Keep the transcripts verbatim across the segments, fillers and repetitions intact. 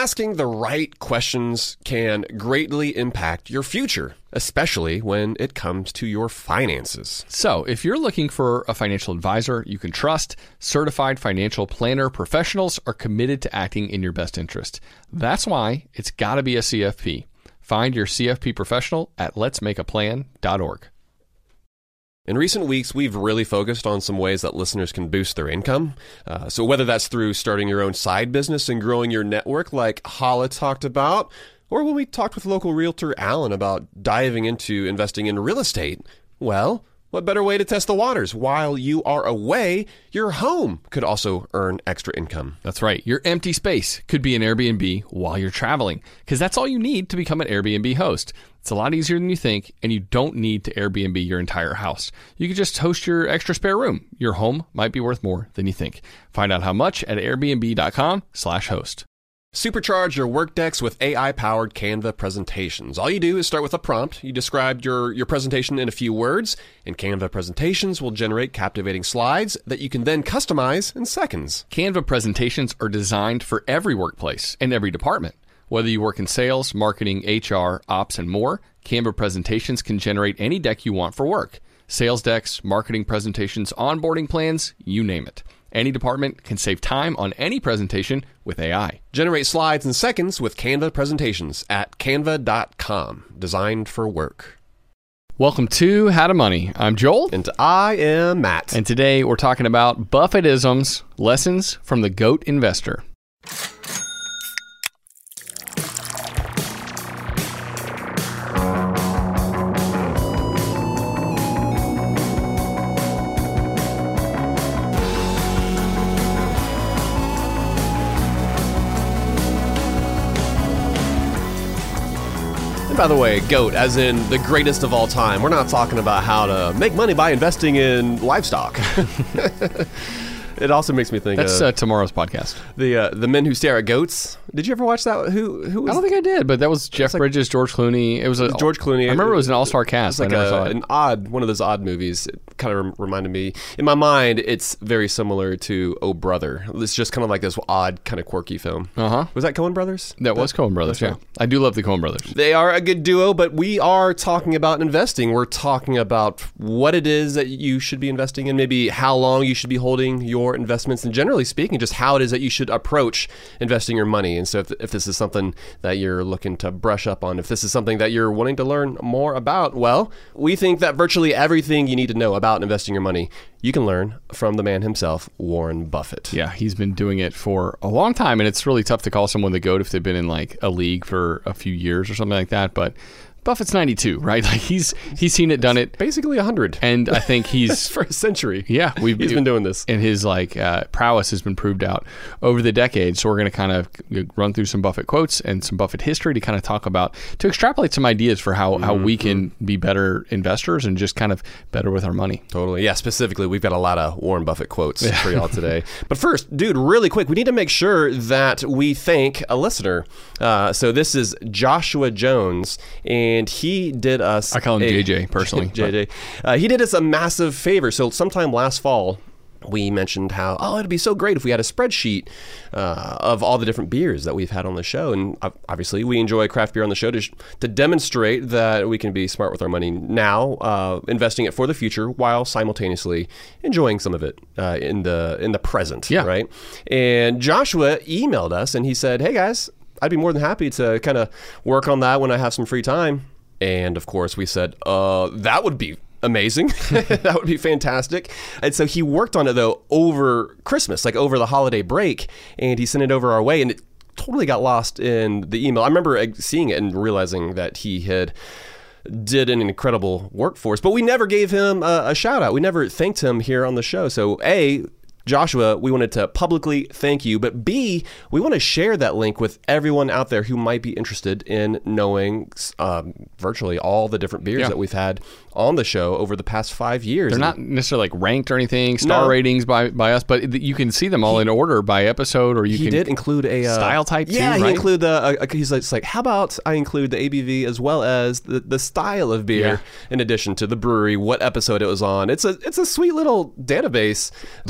asking the right questions can greatly impact your future, especially when it comes to your finances. So, if you're looking for a financial advisor you can trust, certified financial planner professionals are committed to acting in your best interest. That's why it's got to be a C F P. Find your C F P professional at lets make a plan dot org. In recent weeks, we've really focused on some ways that listeners can boost their income. Uh, so whether that's through starting your own side business and growing your network like Hala talked about, or when we talked with local realtor Alan about diving into investing in real estate, well, what better way to test the waters? While you are away, your home could also earn extra income. That's right. Your empty space could be an Airbnb while you're traveling, because that's all you need to become an Airbnb host. It's a lot easier than you think, and you don't need to Airbnb your entire house. You could just host your extra spare room. Your home might be worth more than you think. Find out how much at airbnb.com slash host. Supercharge your Workdex with A I-powered Canva presentations. All you do is start with a prompt. You describe your, your presentation in a few words, and Canva presentations will generate captivating slides that you can then customize in seconds. Canva presentations are designed for every workplace and every department. Whether you work in sales, marketing, H R, ops, and more, Canva presentations can generate any deck you want for work. Sales decks, marketing presentations, onboarding plans, you name it. Any department can save time on any presentation with A I. Generate slides in seconds with Canva presentations at canva dot com. Designed for work. Welcome to How to Money. I'm Joel. And I am Matt. And today we're talking about Buffettisms, lessons from the GOAT investor. By the way, GOAT, as in the greatest of all time. We're not talking about how to make money by investing in livestock. It also makes me think That's of uh, tomorrow's podcast. The uh, the Men Who Stare at Goats. Did you ever watch that? Who who was I don't think I did, but that was Jeff like, Bridges, George Clooney. It was a, George Clooney. I remember it was an all-star cast. It was like I never a, saw it. an odd, one of those odd movies. It kind of reminded me, in my mind, it's very similar to Oh Brother. It's just kind of like this odd, kind of quirky film. Uh-huh. Was that Coen Brothers? That, that was Coen Brothers, yeah. Right. I do love the Coen Brothers. They are a good duo, but we are talking about investing. We're talking about what it is that you should be investing in, maybe how long you should be holding your investments, and generally speaking, just how it is that you should approach investing your money. And so if, if this is something that you're looking to brush up on, if this is something that you're wanting to learn more about, well, we think that virtually everything you need to know about investing your money, you can learn from the man himself, Warren Buffett. Yeah, he's been doing it for a long time, and it's really tough to call someone the GOAT if they've been in like a league for a few years or something like that, but Buffett's ninety-two, right? Like he's he's seen it, done it. Basically one hundred. And I think he's for a century. Yeah, we've he's been doing this. And his like uh, prowess has been proved out over the decades. So we're going to kind of run through some Buffett quotes and some Buffett history to kind of talk about, to extrapolate some ideas for how, mm-hmm. how we can be better investors and just kind of better with our money. Totally. Yeah, specifically, we've got a lot of Warren Buffett quotes for y'all today. But first, dude, really quick, we need to make sure that we thank a listener. Uh, so this is Joshua Jones, and he did us... I call him a, J J, personally. J J. Uh, he did us a massive favor. So sometime last fall, we mentioned how, oh, it'd be so great if we had a spreadsheet uh, of all the different beers that we've had on the show. And obviously, we enjoy craft beer on the show to, to demonstrate that we can be smart with our money now, uh, investing it for the future while simultaneously enjoying some of it uh, in the in the present, yeah. right? And Joshua emailed us and he said, hey, guys, I'd be more than happy to kind of work on that when I have some free time. And of course, we said, uh, that would be amazing. That would be fantastic. And so he worked on it, though, over Christmas, like over the holiday break, and he sent it over our way, and it totally got lost in the email. I remember seeing it and realizing that he had did an incredible work for us, but we never gave him a, a shout out. We never thanked him here on the show. So A, Joshua, we wanted to publicly thank you, but B, we want to share that link with everyone out there who might be interested in knowing um, virtually all the different beers yeah. that we've had on the show over the past five years. They're not necessarily like ranked or anything, star no. ratings by, by us, but you can see them all he, in order by episode, or you he can... He did include a... Uh, style type yeah, too, he right? include the... Uh, he's like, like, how about I include the A B V as well as the, the style of beer yeah. in addition to the brewery, what episode it was on. It's a it's a sweet little database, but... I'm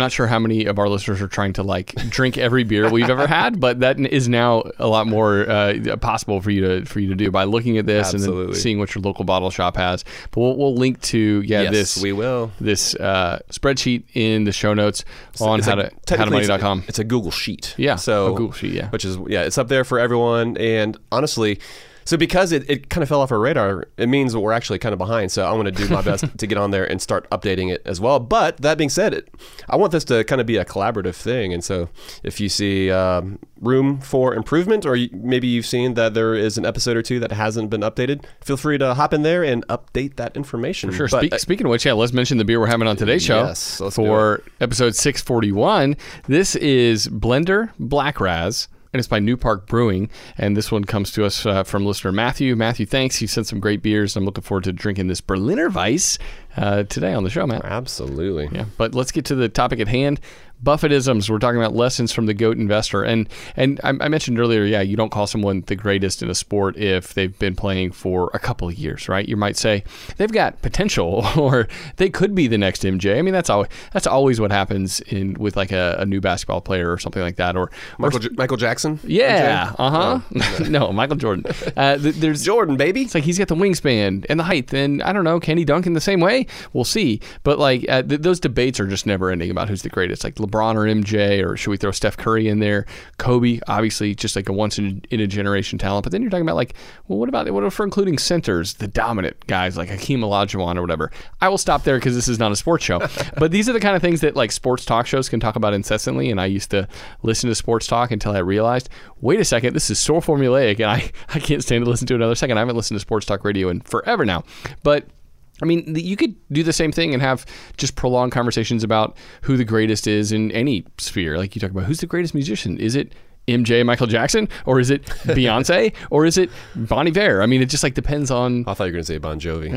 not sure how many of our listeners are trying to like drink every beer we've ever had, but that is now a lot more uh, possible for you to for you to do by looking at this Absolutely. and then seeing what your local bottle shop has. But we'll, we'll link to yeah yes, this we will this uh, spreadsheet in the show notes on it's how a, to how to money dot com. It's a Google Sheet. Yeah, so a Google Sheet. Yeah, which is yeah, it's up there for everyone. And honestly. So because it, it kind of fell off our radar, it means that we're actually kind of behind. So I'm going to do my best to get on there and start updating it as well. But that being said, it, I want this to kind of be a collaborative thing. And so if you see um, room for improvement, or you, maybe you've seen that there is an episode or two that hasn't been updated, feel free to hop in there and update that information. For sure. But, Spe- uh, speaking of which, yeah, let's mention the beer we're having on today's show. Yes, let's for episode six forty-one. This is Blender Black Raz. And it's by New Park Brewing. And this one comes to us uh, from listener Matthew. Matthew, thanks. He sent some great beers. I'm looking forward to drinking this Berliner Weiss uh, today on the show, Matt. Absolutely. Yeah, but let's get to the topic at hand. Buffettisms. We're talking about lessons from the GOAT investor. And and I, I mentioned earlier, yeah, you don't call someone the greatest in a sport if they've been playing for a couple of years, right? You might say they've got potential, or they could be the next M J. I mean, that's always, that's always what happens in with like a, a new basketball player or something like that. Or Michael, or, J- Michael Jackson? Yeah, uh-huh. Oh, no. no, Michael Jordan. Uh, th- there's Jordan, baby. It's like he's got the wingspan and the height, and I don't know, can he dunk in the same way? We'll see. But like uh, th- those debates are just never ending about who's the greatest, like LeBron or M J, or should we throw Steph Curry in there? Kobe, obviously, just like a once in, in a generation talent. But then you're talking about like, well, what about what if we're including centers, the dominant guys like Hakeem Olajuwon or whatever? I will stop there because this is not a sports show. But these are the kind of things that like sports talk shows can talk about incessantly. And I used to listen to sports talk until I realized, wait a second, this is so formulaic, and I, I can't stand to listen to it another second. I haven't listened to sports talk radio in forever now. But I mean, you could do the same thing and have just prolonged conversations about who the greatest is in any sphere. Like you talk about, who's the greatest musician? Is it M J, Michael Jackson, or is it Beyonce, or is it Bon Iver? I mean, it just like depends on. I thought you were going to say Bon Jovi.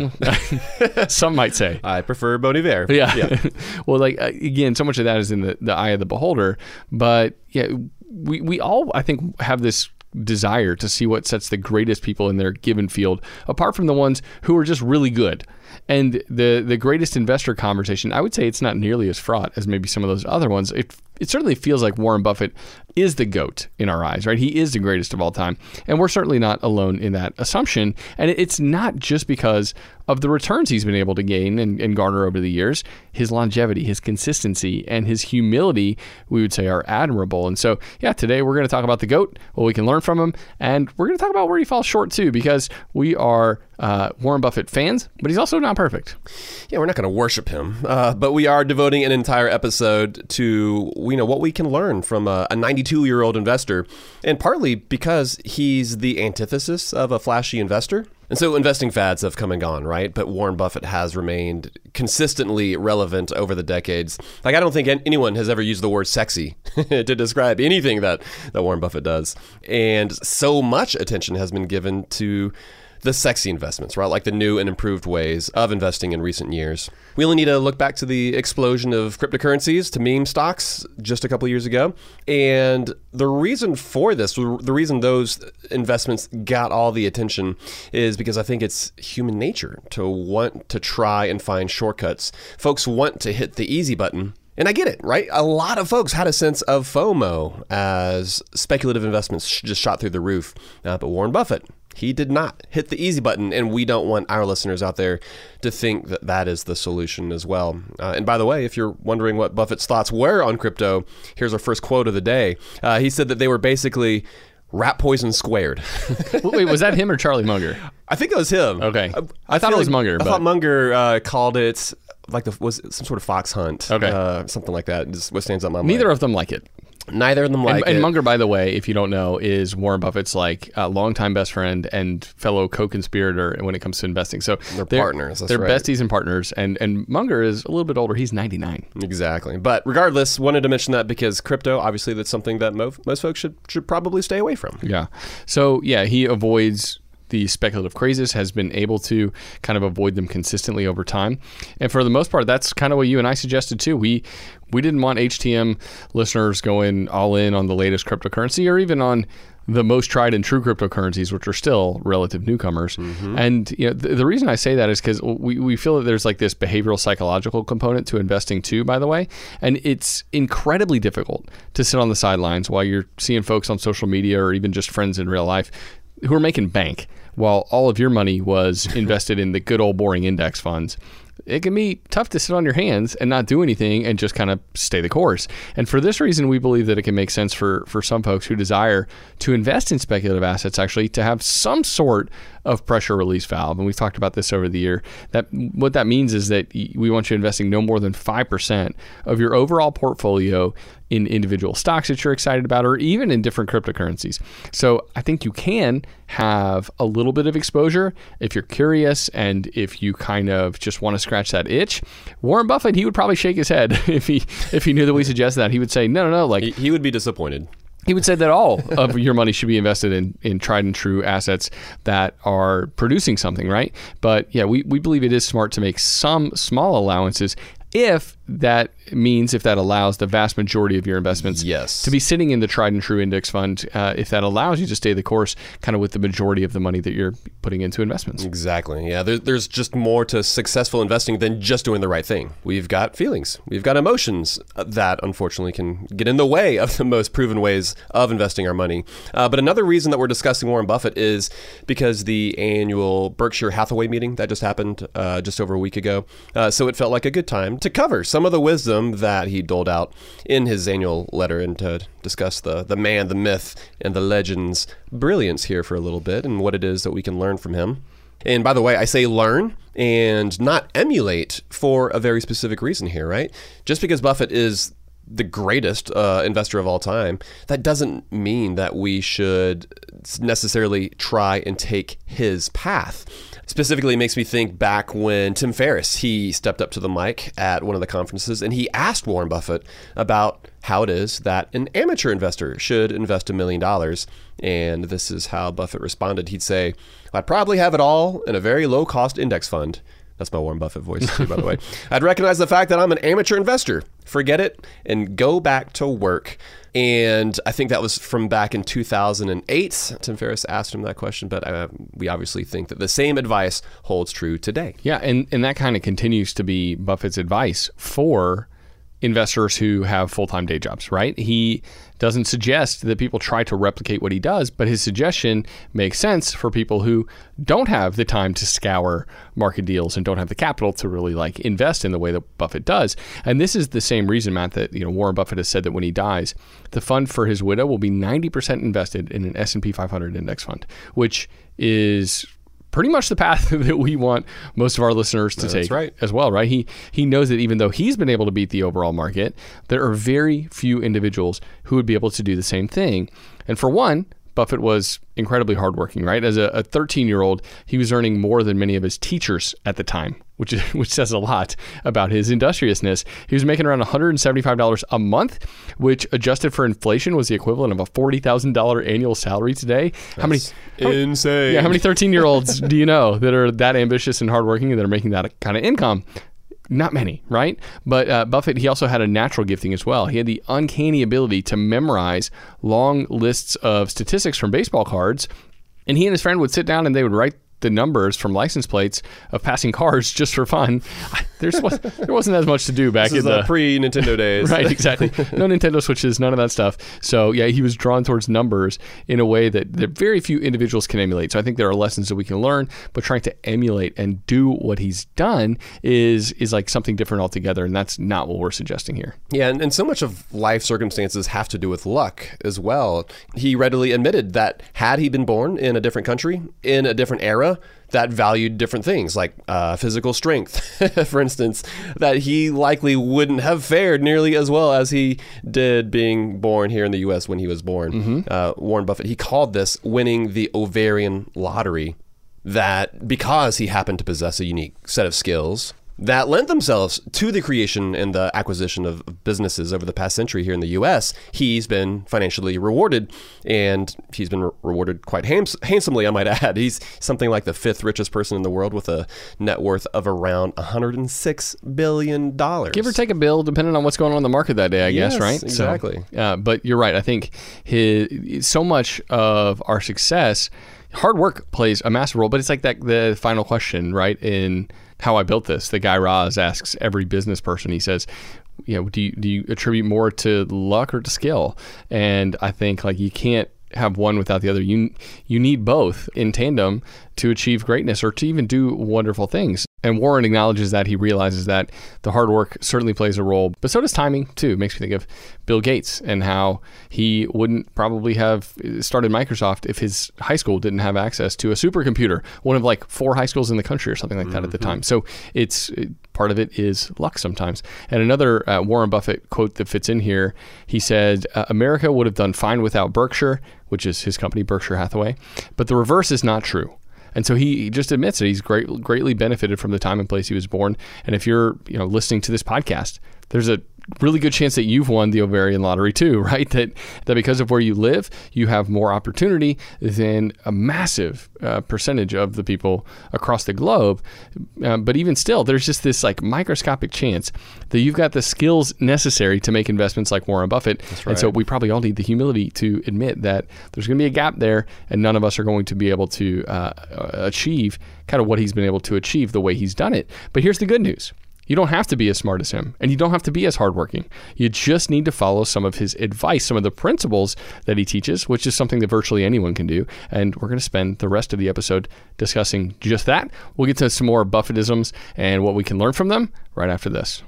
Uh, some might say. I prefer Bon Iver. Yeah. yeah. Well, like again, so much of that is in the, the eye of the beholder. But yeah, we we all I think have this desire to see what sets the greatest people in their given field apart from the ones who are just really good. And the the greatest investor conversation, I would say it's not nearly as fraught as maybe some of those other ones. It it certainly feels like Warren Buffett is the GOAT in our eyes, right? He is the greatest of all time. And we're certainly not alone in that assumption. And it's not just because of the returns he's been able to gain and, and garner over the years. His longevity, his consistency, and his humility, we would say, are admirable. And so, yeah, today we're going to talk about the GOAT, what we can learn from him, and we're going to talk about where he falls short too, because we are uh, Warren Buffett fans, but he's also not perfect. Yeah, we're not going to worship him, uh, but we are devoting an entire episode to you know what we can learn from a ninety-two-year-old investor, and partly because he's the antithesis of a flashy investor. And so investing fads have come and gone, right? But Warren Buffett has remained consistently relevant over the decades. Like, I don't think anyone has ever used the word sexy to describe anything that, that Warren Buffett does. And so much attention has been given to the sexy investments, right? Like the new and improved ways of investing in recent years. We only need to look back to the explosion of cryptocurrencies, to meme stocks just a couple years ago. And the reason for this, the reason those investments got all the attention is because I think it's human nature to want to try and find shortcuts. Folks want to hit the easy button. And I get it, right? A lot of folks had a sense of FOMO as speculative investments just shot through the roof. Uh, but Warren Buffett, he did not hit the easy button, and we don't want our listeners out there to think that that is the solution as well. Uh, and by the way, if you're wondering what Buffett's thoughts were on crypto, here's our first quote of the day. Uh, he said that they were basically rat poison squared. Wait, was that him or Charlie Munger? I think it was him. Okay. I, I thought it was like, Munger. I but... thought Munger uh, called it like the was some sort of fox hunt. Okay. Uh, something like that. Just what stands out in my mind. Neither of them like it. Neither of them like and, it. And Munger, by the way, if you don't know, is Warren Buffett's like uh, longtime best friend and fellow co-conspirator when it comes to investing. So they're, they're partners. That's they're right. besties and partners. And and Munger is a little bit older. He's ninety-nine. Exactly. But regardless, wanted to mention that because crypto, obviously, that's something that mo- most folks should should probably stay away from. Yeah. So yeah, he avoids the speculative crazes, has been able to kind of avoid them consistently over time. And for the most part, that's kind of what you and I suggested too. We we didn't want H T M listeners going all in on the latest cryptocurrency or even on the most tried and true cryptocurrencies, which are still relative newcomers. Mm-hmm. And you know, the, the reason I say that is because we, we feel that there's like this behavioral psychological component to investing too, by the way. And it's incredibly difficult to sit on the sidelines while you're seeing folks on social media or even just friends in real life who are making bank while all of your money was invested in the good old boring index funds. It can be tough to sit on your hands and not do anything and just kind of stay the course. And for this reason, we believe that it can make sense for, for some folks who desire to invest in speculative assets actually to have some sort of pressure release valve. And we've talked about this over the year. That what that means is that we want you investing no more than five percent of your overall portfolio in individual stocks that you're excited about, or even in different cryptocurrencies. So I think you can have a little bit of exposure if you're curious and if you kind of just want to scratch that itch. Warren Buffett, he would probably shake his head if he if he knew that we suggested that. He would say, no, no, no. Like he, he would be disappointed. He would say that all of your money should be invested in, in tried and true assets that are producing something, right? But yeah, we, we believe it is smart to make some small allowances if that means, if that allows the vast majority of your investments yes. to be sitting in the tried and true index fund, uh, if that allows you to stay the course kind of with the majority of the money that you're putting into investments. Exactly. Yeah, there, there's just more to successful investing than just doing the right thing. We've got feelings. We've got emotions that unfortunately can get in the way of the most proven ways of investing our money. Uh, but another reason that we're discussing Warren Buffett is because the annual Berkshire Hathaway meeting that just happened uh, just over a week ago. Uh, so it felt like a good time to cover some of the wisdom that he doled out in his annual letter and to discuss the, the man, the myth, and the legend's brilliance here for a little bit and what it is that we can learn from him. And by the way, I say learn and not emulate for a very specific reason here, right? Just because Buffett is the greatest uh, investor of all time, that doesn't mean that we should necessarily try and take his path. Specifically, it makes me think back when Tim Ferriss, he stepped up to the mic at one of the conferences and he asked Warren Buffett about how it is that an amateur investor should invest a million dollars. And this is how Buffett responded. He'd say, I'd probably have it all in a very low-cost index fund. That's my Warren Buffett voice, too, by the way. I'd recognize the fact that I'm an amateur investor. Forget it and go back to work. And I think that was from back in two thousand eight. Tim Ferriss asked him that question, but uh, we obviously think that the same advice holds true today. Yeah, and, and that kind of continues to be Buffett's advice for investors who have full-time day jobs, right? He doesn't suggest that people try to replicate what he does, but his suggestion makes sense for people who don't have the time to scour market deals and don't have the capital to really like invest in the way that Buffett does. And this is the same reason, Matt, that you know Warren Buffett has said that when he dies, the fund for his widow will be ninety percent invested in an S and P five hundred index fund, which is pretty much the path that we want most of our listeners to That's take right. as well, right? He he knows that even though he's been able to beat the overall market, there are very few individuals who would be able to do the same thing. And for one, Buffett was incredibly hardworking, right? As a thirteen-year-old, he was earning more than many of his teachers at the time, which is, which says a lot about his industriousness. He was making around one hundred seventy-five dollars a month, which adjusted for inflation was the equivalent of a forty thousand dollars annual salary today. How That's many how, insane. Yeah, how many thirteen-year-olds do you know that are that ambitious and hardworking and that are making that kind of income? Not many, right? But uh, Buffett, he also had a natural gifting as well. He had the uncanny ability to memorize long lists of statistics from baseball cards. And he and his friend would sit down and they would write the numbers from license plates of passing cars just for fun. There's, there wasn't as much to do back this in is the the pre-Nintendo days. Right, exactly. No Nintendo Switches, none of that stuff. So yeah, he was drawn towards numbers in a way that, that very few individuals can emulate. So I think there are lessons that we can learn, but trying to emulate and do what he's done is is like something different altogether, and that's not what we're suggesting here. Yeah, and, and so much of life circumstances have to do with luck as well. He readily admitted that had he been born in a different country, in a different era, that valued different things like uh, physical strength, for instance, that he likely wouldn't have fared nearly as well as he did being born here in the U S when he was born. Mm-hmm. Uh, Warren Buffett, he called this winning the ovarian lottery, that because he happened to possess a unique set of skills that lent themselves to the creation and the acquisition of businesses over the past century here in the U S, he's been financially rewarded, and he's been re- rewarded quite hams- handsomely, I might add. He's something like the fifth richest person in the world with a net worth of around one hundred six billion dollars. Give or take a bill, depending on what's going on in the market that day, I yes, guess, right? Exactly. So, uh, but you're right. I think his, so much of our success, hard work plays a massive role, but it's like that the final question, right, in How I Built This. The Guy Raz asks every business person, he says, you know, do you, do you attribute more to luck or to skill? And I think like you can't have one without the other. You you need both in tandem to achieve greatness or to even do wonderful things. And Warren acknowledges that. He realizes that the hard work certainly plays a role, but so does timing too. It makes me think of Bill Gates and how he wouldn't probably have started Microsoft if his high school didn't have access to a supercomputer, one of like four high schools in the country or something like that mm-hmm. at the time. So it's it, part of it is luck sometimes. And another uh, Warren Buffett quote that fits in here, he said, uh, America would have done fine without Berkshire, which is his company, Berkshire Hathaway, but the reverse is not true. And so he just admits that he's great, greatly benefited from the time and place he was born. And if you're, you know, listening to this podcast, there's a really good chance that you've won the ovarian lottery too, right? That that because of where you live, you have more opportunity than a massive uh, percentage of the people across the globe. Uh, but even still, there's just this like microscopic chance that you've got the skills necessary to make investments like Warren Buffett. That's right. And so we probably all need the humility to admit that there's going to be a gap there, and none of us are going to be able to uh, achieve kind of what he's been able to achieve the way he's done it. But here's the good news. You don't have to be as smart as him, and you don't have to be as hardworking. You just need to follow some of his advice, some of the principles that he teaches, which is something that virtually anyone can do. And we're going to spend the rest of the episode discussing just that. We'll get to some more Buffettisms and what we can learn from them right after this.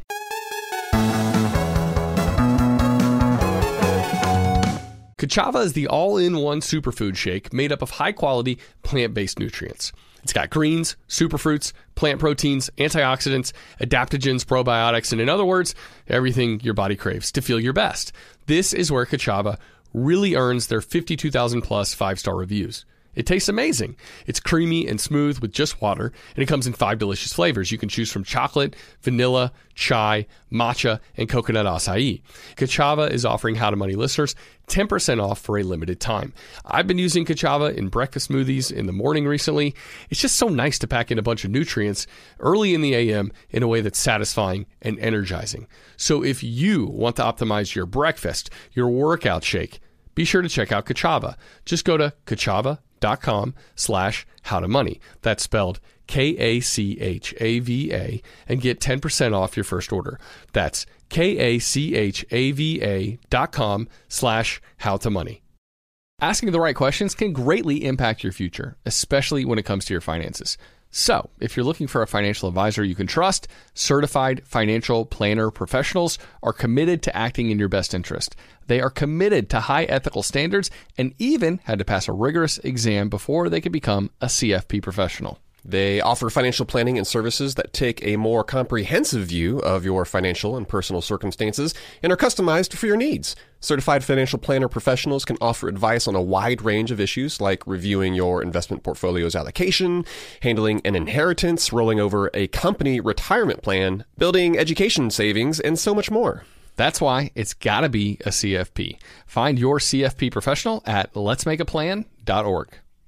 Ka'Chava is the all-in-one superfood shake made up of high-quality plant-based nutrients. It's got greens, superfruits, plant proteins, antioxidants, adaptogens, probiotics, and in other words, everything your body craves to feel your best. This is where Ka'Chava really earns their fifty-two thousand plus five-star reviews. It tastes amazing. It's creamy and smooth with just water, and it comes in five delicious flavors. You can choose from chocolate, vanilla, chai, matcha, and coconut acai. Ka'Chava is offering How to Money listeners ten percent off for a limited time. I've been using Ka'Chava in breakfast smoothies in the morning recently. It's just so nice to pack in a bunch of nutrients early in the A M in a way that's satisfying and energizing. So if you want to optimize your breakfast, your workout shake, be sure to check out Ka'Chava. Just go to Ka'Chava dot com slash how to money. That's spelled K A C H A V A and get ten percent off your first order. That's K A C H A V A dot com slash how to money. Asking the right questions can greatly impact your future, especially when it comes to your finances. So, if you're looking for a financial advisor you can trust, certified financial planner professionals are committed to acting in your best interest. They are committed to high ethical standards and even had to pass a rigorous exam before they could become a C F P professional. They offer financial planning and services that take a more comprehensive view of your financial and personal circumstances and are customized for your needs. Certified financial planner professionals can offer advice on a wide range of issues like reviewing your investment portfolio's allocation, handling an inheritance, rolling over a company retirement plan, building education savings, and so much more. That's why it's got to be a C F P. Find your C F P professional at lets make a plan dot org.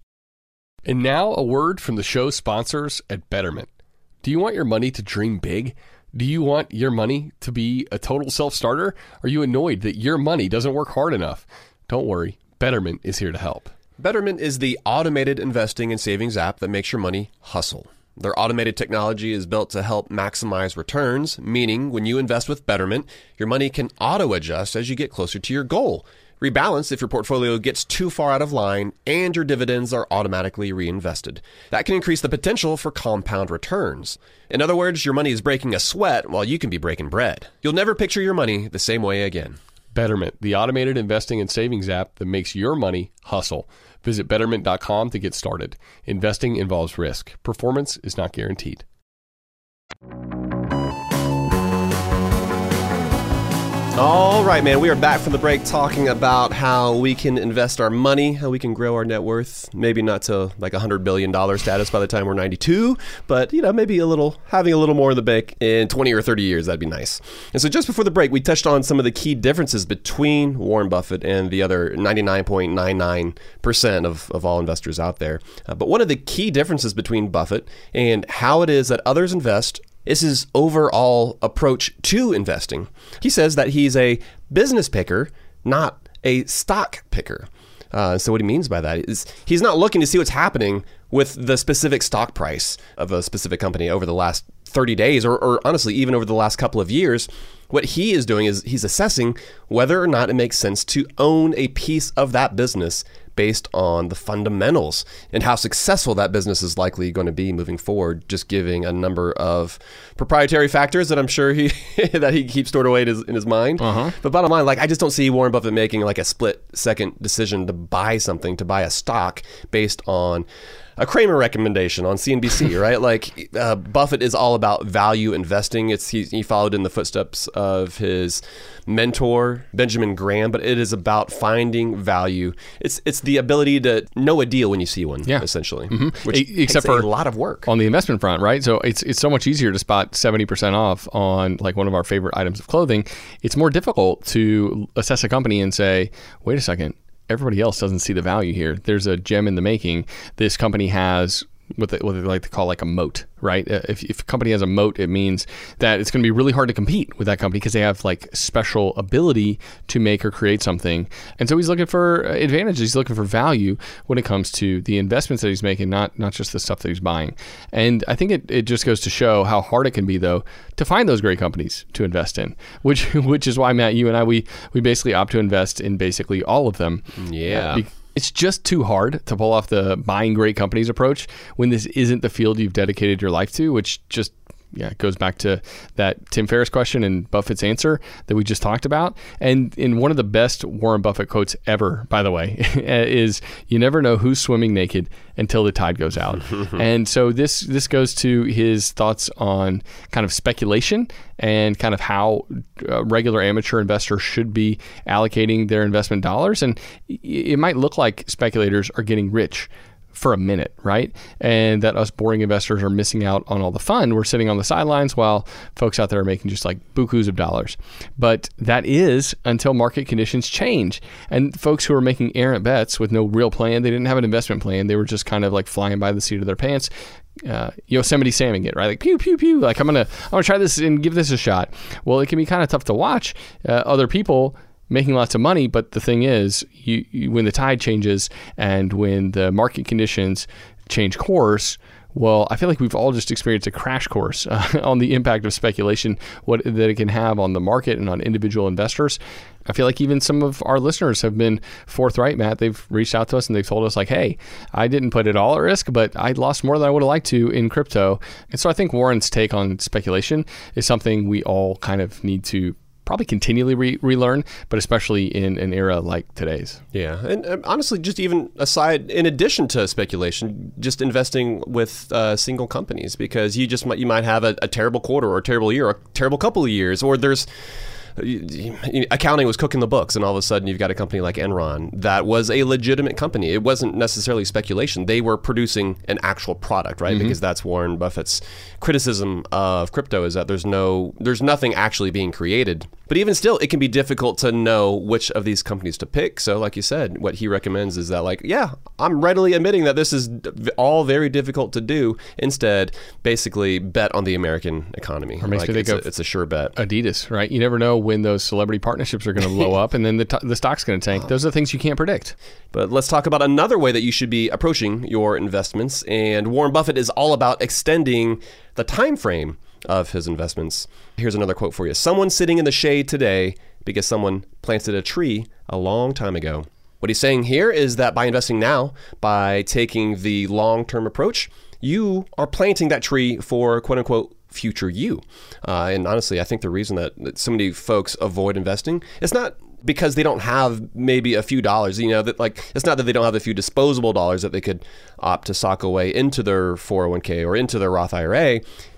And now a word from the show sponsors at Betterment. Do you want your money to dream big? Do you want your money to be a total self-starter? Are you annoyed that your money doesn't work hard enough? Don't worry, Betterment is here to help. Betterment is the automated investing and savings app that makes your money hustle. Their automated technology is built to help maximize returns, meaning when you invest with Betterment, your money can auto-adjust as you get closer to your goal. Rebalance if your portfolio gets too far out of line, and your dividends are automatically reinvested. That can increase the potential for compound returns. In other words, your money is breaking a sweat while you can be breaking bread. You'll never picture your money the same way again. Betterment, the automated investing and savings app that makes your money hustle. Visit betterment dot com to get started. Investing involves risk. Performance is not guaranteed. All right, man, we are back from the break talking about how we can invest our money, how we can grow our net worth. Maybe not to like a one hundred billion dollars status by the time we're ninety-two, but, you know, maybe a little, having a little more in the bank in twenty or thirty years, that'd be nice. And so just before the break, we touched on some of the key differences between Warren Buffett and the other ninety-nine point nine nine percent of, of all investors out there. Uh, but one of the key differences between Buffett and how it is that others invest is his overall approach to investing. He says that he's a business picker, not a stock picker. Uh, so what he means by that is he's not looking to see what's happening with the specific stock price of a specific company over the last thirty days, or, or honestly, even over the last couple of years. What he is doing is he's assessing whether or not it makes sense to own a piece of that business based on the fundamentals and how successful that business is likely going to be moving forward, just giving a number of proprietary factors that I'm sure he that he keeps stored away in his, in his mind. Uh-huh. But bottom line, like I just don't see Warren Buffett making like a split second decision to buy something, to buy a stock based on a Kramer recommendation on C N B C, right? Like uh, Buffett is all about value investing. It's he, he followed in the footsteps of his mentor, Benjamin Graham, but it is about finding value. It's it's the ability to know a deal when you see one, yeah. essentially, mm-hmm. which e- except takes for a lot of work. On the investment front, right? So it's it's so much easier to spot seventy percent off on like one of our favorite items of clothing. It's more difficult to assess a company and say, wait a second, everybody else doesn't see the value here. There's a gem in the making. This company has what they, what they like to call like a moat, right? If, if a company has a moat, it means that it's going to be really hard to compete with that company because they have like special ability to make or create something. And so he's looking for advantages. He's looking for value when it comes to the investments that he's making, not not just the stuff that he's buying. And I think it, it just goes to show how hard it can be, though, to find those great companies to invest in, which which is why, Matt, you and I, we, we basically opt to invest in basically all of them. Yeah. Uh, It's just too hard to pull off the buying great companies approach when this isn't the field you've dedicated your life to, which just yeah goes back to that Tim Ferriss question and Buffett's answer that we just talked about. And in one of the best Warren Buffett quotes ever, by the way, is you never know who's swimming naked until the tide goes out. And so this this goes to his thoughts on kind of speculation and kind of how uh, regular amateur investors should be allocating their investment dollars. And it might look like speculators are getting rich for a minute, right? And that us boring investors are missing out on all the fun. We're sitting on the sidelines while folks out there are making just like bukus of dollars. But that is until market conditions change. And folks who are making errant bets with no real plan, they didn't have an investment plan. They were just kind of like flying by the seat of their pants, uh, Yosemite Samming it, right? Like pew, pew, pew. Like I'm going to, I'm going to try this and give this a shot. Well, it can be kind of tough to watch uh, other people making lots of money, but the thing is, you, you, when the tide changes and when the market conditions change course, well, I feel like we've all just experienced a crash course uh, on the impact of speculation, what that it can have on the market and on individual investors. I feel like even some of our listeners have been forthright, Matt. They've reached out to us and they've told us like, hey, I didn't put it all at risk, but I lost more than I would have liked to in crypto. And so I think Warren's take on speculation is something we all kind of need to probably continually re- relearn, but especially in an era like today's. Yeah, and uh, honestly, just even aside, in addition to speculation, just investing with uh, single companies, because you just might you might have a, a terrible quarter or a terrible year, or a terrible couple of years, or there's accounting was cooking the books, and all of a sudden you've got a company like Enron that was a legitimate company. It wasn't necessarily speculation. They were producing an actual product, right? Mm-hmm. Because that's Warren Buffett's criticism of crypto, is that there's no, there's nothing actually being created. But even still, it can be difficult to know which of these companies to pick. So like you said, what he recommends is that like, yeah, I'm readily admitting that this is all very difficult to do. Instead, basically bet on the American economy. Or like they it's, go a, it's a sure bet. Adidas, right? You never know when those celebrity partnerships are going to blow up and then the, t- the stock's going to tank. Those are things you can't predict. But let's talk about another way that you should be approaching your investments. And Warren Buffett is all about extending the time frame of his investments. Here's another quote for you. Someone sitting in the shade today because someone planted a tree a long time ago. What he's saying here is that by investing now, by taking the long-term approach, you are planting that tree for quote unquote future you. Uh, and honestly, I think the reason that, that so many folks avoid investing, it's not because they don't have maybe a few dollars, you know, that like, it's not that they don't have a few disposable dollars that they could opt to sock away into their four oh one k or into their Roth I R A.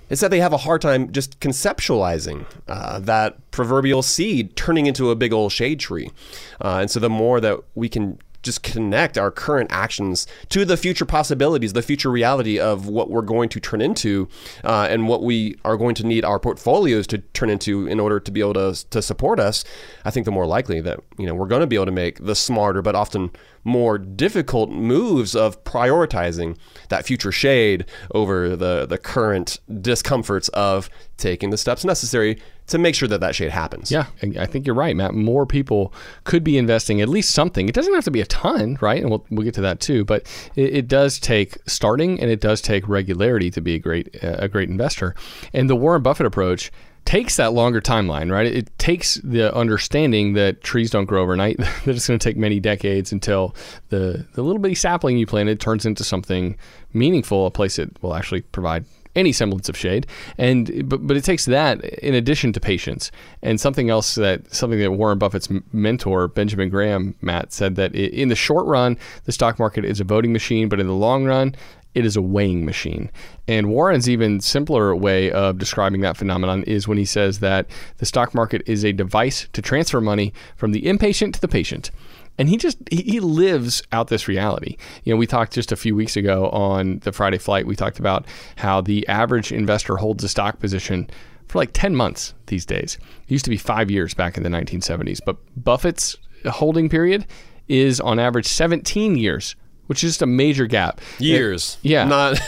It's that they have a hard time just conceptualizing uh, that proverbial seed turning into a big old shade tree. Uh, and so the more that we can just connect our current actions to the future possibilities, the future reality of what we're going to turn into, uh, and what we are going to need our portfolios to turn into in order to be able to to support us, I think the more likely that, you know, we're going to be able to make the smarter but often more difficult moves of prioritizing that future shade over the the current discomforts of taking the steps necessary to make sure that that shade happens. Yeah, I think you're right, Matt. More people could be investing at least something. It doesn't have to be a ton, right? And we'll we'll get to that too. But it, it does take starting, and it does take regularity to be a great uh, a great investor. And the Warren Buffett approach takes that longer timeline, right? It takes the understanding that trees don't grow overnight, that it's going to take many decades until the the little bitty sapling you planted turns into something meaningful, a place that will actually provide any semblance of shade. And but, but it takes that in addition to patience. And something else that something that Warren Buffett's mentor Benjamin Graham, Matt, said that in the short run the stock market is a voting machine, but in the long run it is a weighing machine. And Warren's even simpler way of describing that phenomenon is when he says that the stock market is a device to transfer money from the impatient to the patient. And he just, he, he lives out this reality. You know, we talked just a few weeks ago on the Friday Flight, we talked about how the average investor holds a stock position for like ten months these days. It used to be five years back in the nineteen seventies. But Buffett's holding period is on average seventeen years, which is just a major gap. Years. And, yeah. Not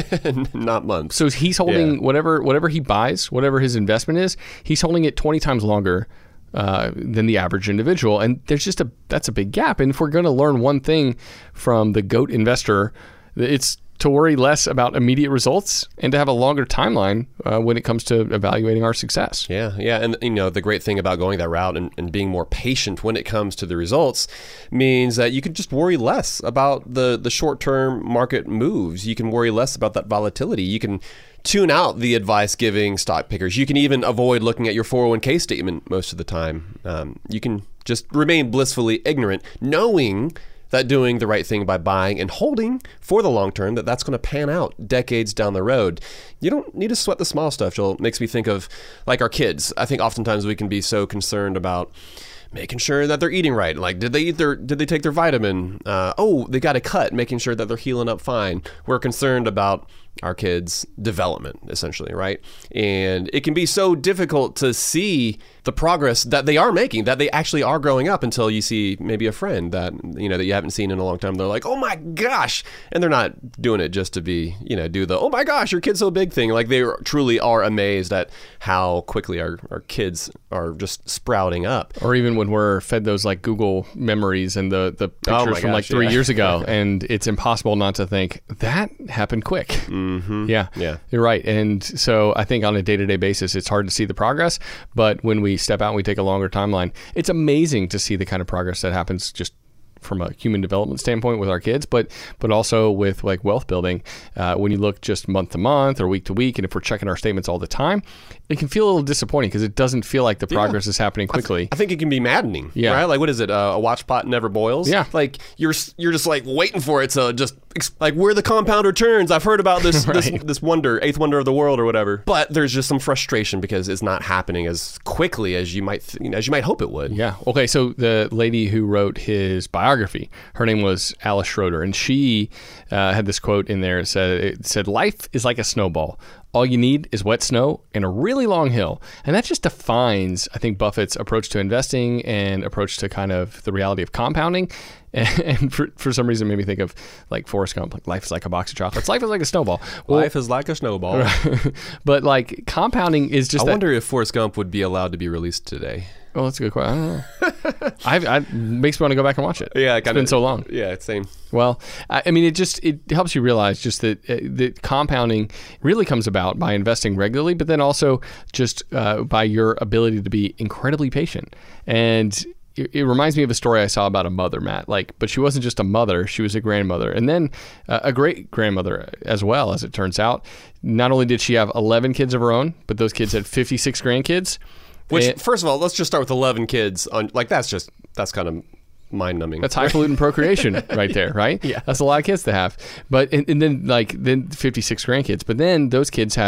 not months. So he's holding Yeah. whatever whatever he buys, whatever his investment is, he's holding it twenty times longer uh, than the average individual. And there's just a that's a big gap. And if we're going to learn one thing from the GOAT investor, it's to worry less about immediate results and to have a longer timeline uh, when it comes to evaluating our success. Yeah, yeah. And, you know, the great thing about going that route and, and being more patient when it comes to the results means that you can just worry less about the, the short-term market moves. You can worry less about that volatility. You can tune out the advice-giving stock pickers. You can even avoid looking at your four oh one k statement most of the time. Um, you can just remain blissfully ignorant, knowing that doing the right thing by buying and holding for the long term, that that's going to pan out decades down the road. You don't need to sweat the small stuff, Joel. It makes me think of like our kids. I think oftentimes we can be so concerned about making sure that they're eating right. Like, did they eat their, did they take their vitamin? Uh, oh, they got a cut, making sure that they're healing up fine. We're concerned about our kids' development, essentially, right? And it can be so difficult to see the progress that they are making, that they actually are growing up, until you see maybe a friend that, you know, that you haven't seen in a long time. They're like, oh my gosh. And they're not doing it just to be, you know, do the, oh my gosh, your kid's so big thing. Like, they truly are amazed at how quickly our, our kids are just sprouting up. Or even when we're fed those like Google memories and the, the pictures Oh my from like gosh, three yeah. years ago, and it's impossible not to think that happened quick. Mm-hmm. Yeah, Yeah. You're right. And so I think on a day-to-day basis, it's hard to see the progress. But when we step out and we take a longer timeline, it's amazing to see the kind of progress that happens just from a human development standpoint with our kids, but but also with like wealth building. Uh, when you look just month to month or week to week, and if we're checking our statements all the time, it can feel a little disappointing because it doesn't feel like the progress Yeah. is happening quickly. I, th- I think it can be maddening. Yeah. Right? Like, what is it? Uh, a watch pot never boils. Yeah. Like, you're you're just like waiting for it to just ex- like, where the compound returns. I've heard about this this Right. this wonder, eighth wonder of the world or whatever. But there's just some frustration because it's not happening as quickly as you might th- you know, as you might hope it would. Yeah. Okay. So the lady who wrote his biography, her name was Alice Schroeder, and she uh, had this quote in there. It said, it said, "Life is like a snowball. All you need is wet snow and a really long hill." And that just defines, I think, Buffett's approach to investing and approach to kind of the reality of compounding. And for, for some reason, made me think of like Forrest Gump, like life is like a box of chocolates. Life is like a snowball. Well, Life is like a snowball. but like compounding is just I that- wonder if Forrest Gump would be allowed to be released today. Oh, that's a good question. I don't know. I, I makes me want to go back and watch it. Yeah, it's been so long. Yeah, same. Well, I, I mean, it just it helps you realize just that uh, that compounding really comes about by investing regularly, but then also just uh, by your ability to be incredibly patient. And it, it reminds me of a story I saw about a mother, Matt. Like, but she wasn't just a mother; she was a grandmother, and then uh, a great grandmother as well. As it turns out, not only did she have eleven kids of her own, but those kids had fifty-six grandkids. Which, And- first of all, let's just start with eleven kids. On like that's just that's kind of mind-numbing. That's highfalutin procreation right there, right? Yeah. That's a lot of kids to have. But and, and then like then fifty-six grandkids. But then those kids had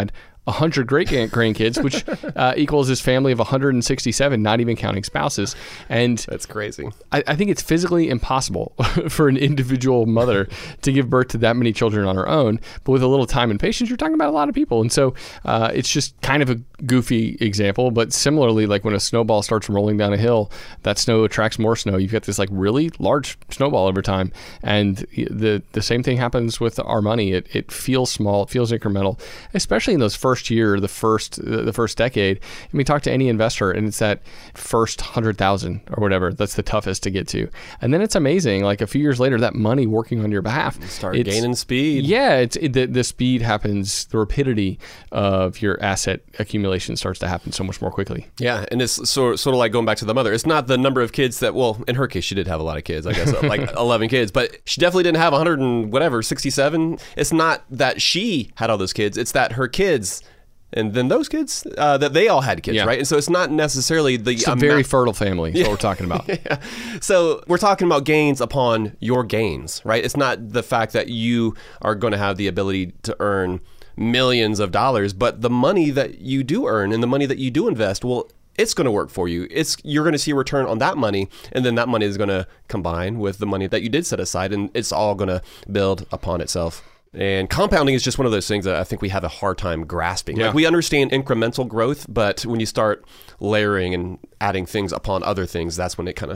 one hundred great grandkids, which uh, equals his family of one hundred sixty-seven, not even counting spouses. And that's crazy. I, I think it's physically impossible for an individual mother to give birth to that many children on her own. But with a little time and patience, you're talking about a lot of people. And so uh, it's just kind of a goofy example. But similarly, like when a snowball starts rolling down a hill, that snow attracts more snow. You've got this like really large snowball over time. And the the same thing happens with our money. It, it feels small. It feels incremental, especially in those first First year, the first uh, the first decade. I mean, talk to any investor, and it's that first hundred thousand or whatever that's the toughest to get to, and then it's amazing. Like a few years later, that money working on your behalf, you start it's, gaining speed. Yeah, it's it, the the speed happens. The rapidity of your asset accumulation starts to happen so much more quickly. Yeah, and it's sort sort of like going back to the mother. It's not the number of kids that. Well, in her case, she did have a lot of kids. I guess like eleven kids, but she definitely didn't have one hundred and whatever sixty-seven. It's not that she had all those kids. It's that her kids. And then those kids, uh, that they all had kids, yeah. right? And so it's not necessarily the It's a amount- very fertile family is yeah. what we're talking about. yeah. So we're talking about gains upon your gains, right? It's not the fact that you are going to have the ability to earn millions of dollars, but the money that you do earn and the money that you do invest, well, it's going to work for you. It's you're going to see a return on that money, and then that money is going to combine with the money that you did set aside, and it's all going to build upon itself. And compounding is just one of those things that I think we have a hard time grasping. Yeah. Like we understand incremental growth, but when you start layering and adding things upon other things, that's when it kind of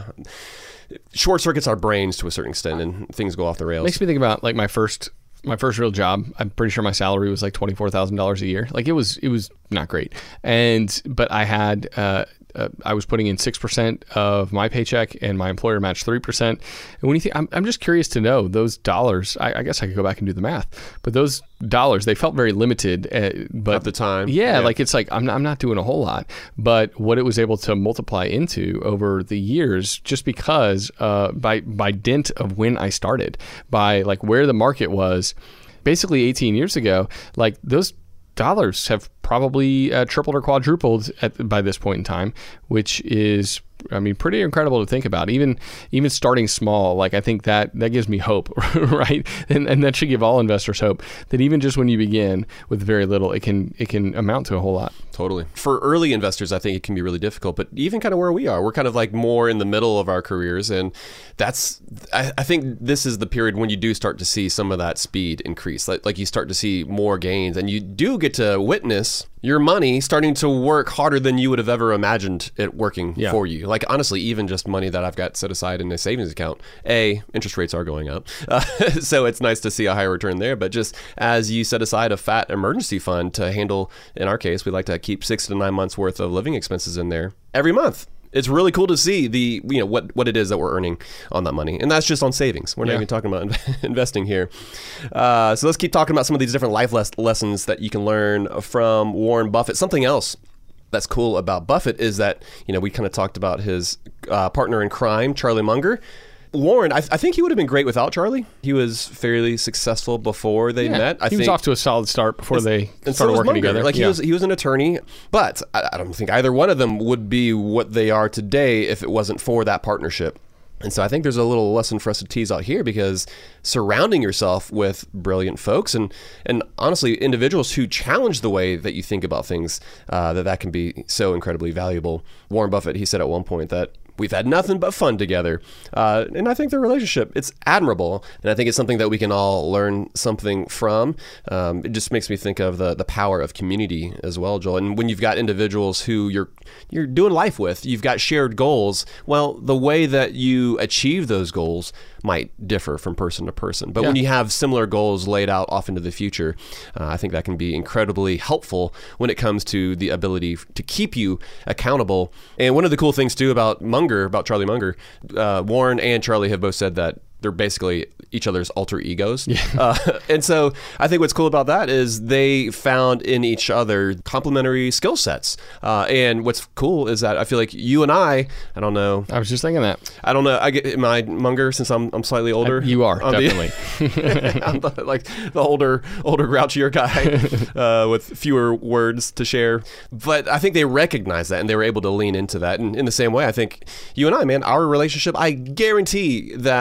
short circuits our brains to a certain extent and things go off the rails. Makes me think about like my first my first real job. I'm pretty sure my salary was like twenty-four thousand dollars a year. Like it was it was not great. And but I had uh Uh, I was putting in six percent of my paycheck and my employer matched three percent. And when you think, I'm, I'm just curious to know those dollars, I, I guess I could go back and do the math, but those dollars, they felt very limited. Uh, but at the time. Yeah, yeah. Like it's like, I'm not, I'm not doing a whole lot, but what it was able to multiply into over the years, just because uh, by, by dint of when I started, by like where the market was basically eighteen years ago, like those dollars have probably uh, tripled or quadrupled at, by this point in time, which is, I mean, pretty incredible to think about. Even even starting small, like I think that that gives me hope, right? And and that should give all investors hope that even just when you begin with very little, it can it can amount to a whole lot. Totally. For early investors, I think it can be really difficult, but even kind of where we are, we're kind of like more in the middle of our careers. And that's, I, I think this is the period when you do start to see some of that speed increase. Like, like you start to see more gains and you do get to witness your money starting to work harder than you would have ever imagined it working yeah. for you. Like honestly, even just money that I've got set aside in a savings account, A, interest rates are going up. Uh, so it's nice to see a higher return there. But just as you set aside a fat emergency fund to handle, in our case, we like to keep six to nine months worth of living expenses in there every month. It's really cool to see the, you know, what, what it is that we're earning on that money. And that's just on savings. We're not yeah. even talking about investing here. Uh, so let's keep talking about some of these different life les- lessons that you can learn from Warren Buffett. Something else that's cool about Buffett is that, you know, we kind of talked about his uh, partner in crime, Charlie Munger. Warren, I, th- I think he would have been great without Charlie. He was fairly successful before they yeah, met. I he think was off to a solid start before they started so working Munger. together. Like yeah. he was, he was an attorney, but I, I don't think either one of them would be what they are today if it wasn't for that partnership. And so I think there's a little lesson for us to tease out here, because surrounding yourself with brilliant folks and, and honestly, individuals who challenge the way that you think about things, uh, that that can be so incredibly valuable. Warren Buffett, he said at one point that we've had nothing but fun together. Uh, and I think their relationship, it's admirable. And I think it's something that we can all learn something from. Um, it just makes me think of the the power of community as well, Joel. And when you've got individuals who you're you're doing life with, you've got shared goals, well, the way that you achieve those goals might differ from person to person. But yeah. when you have similar goals laid out off into the future, uh, I think that can be incredibly helpful when it comes to the ability to keep you accountable. And one of the cool things too about Munger, about Charlie Munger, uh, Warren and Charlie have both said that they're basically each other's alter egos. Yeah. Uh, and so I think what's cool about that is they found in each other complementary skill sets. Uh, and what's cool is that I feel like you and I, I don't know. I was just thinking that. I don't know. I get, am I Munger since I'm I'm slightly older? I, you are, I'm definitely. The, I'm the, like the older, older, grouchier guy uh, with fewer words to share. But I think they recognized that and they were able to lean into that. And in the same way, I think you and I, man, our relationship, I guarantee that I would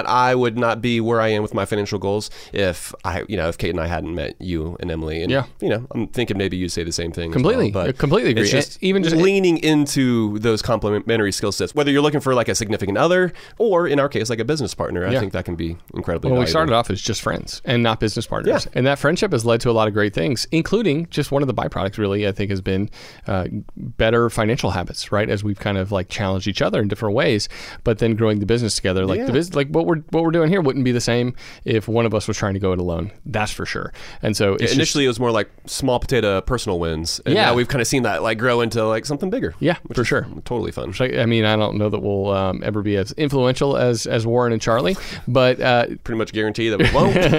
would not be where I am with my financial goals if I, you know, if Kate and I hadn't met you and Emily. And, yeah. you know, I'm thinking maybe you'd say the same thing. Completely. As well, but completely agree. It's just even just leaning into those complementary skill sets, whether you're looking for like a significant other or in our case, like a business partner. I yeah. think that can be incredibly Well, valuable. we started off as just friends and not business partners. Yeah. And that friendship has led to a lot of great things, including just one of the byproducts really, I think, has been uh, better financial habits, right? As we've kind of like challenged each other in different ways, but then growing the business together. Like yeah. the business, like what we're what we're doing here wouldn't be the same if one of us was trying to go it alone. That's for sure. And so it's initially just, it was more like small potato personal wins. And Yeah. now we've kind of seen that like grow into like something bigger. Yeah, which for is sure. Totally fun. I mean, I don't know that we'll um, ever be as influential as as Warren and Charlie, but uh, Pretty much guarantee that we